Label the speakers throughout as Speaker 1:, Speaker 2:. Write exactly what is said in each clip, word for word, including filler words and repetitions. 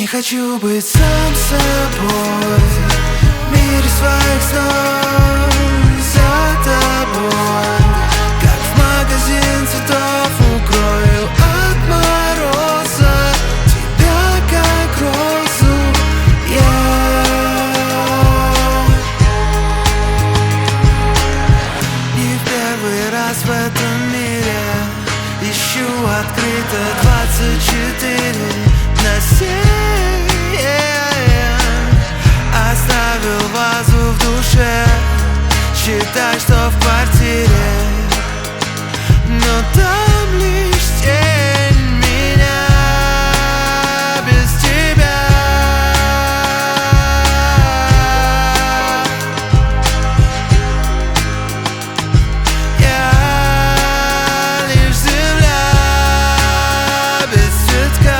Speaker 1: Не хочу быть сам собой в мире своих снов, за тобой, как в магазин цветов укрою от мороза тебя, как розу я. Не в первый раз в этом мире ищу открыто двадцать четыре на семь. Оставил вазу в душе, считай, что в квартире, но там лишь тень меня без тебя. Я лишь земля без цветка.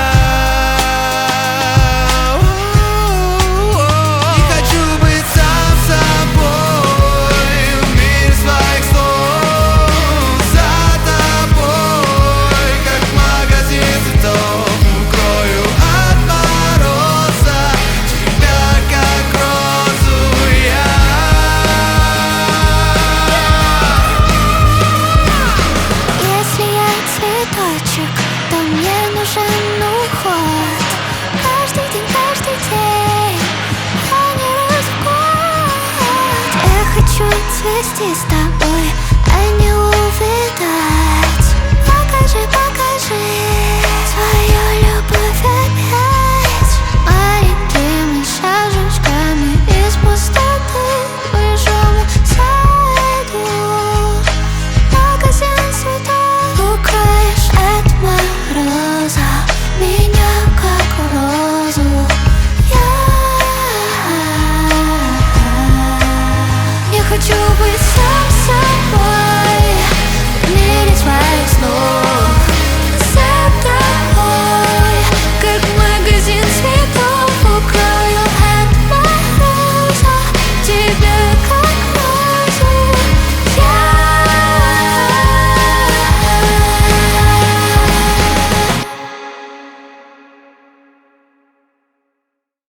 Speaker 2: То мне нужен уход каждый день, каждый день, а не раз в год. Я хочу цвести с тобой.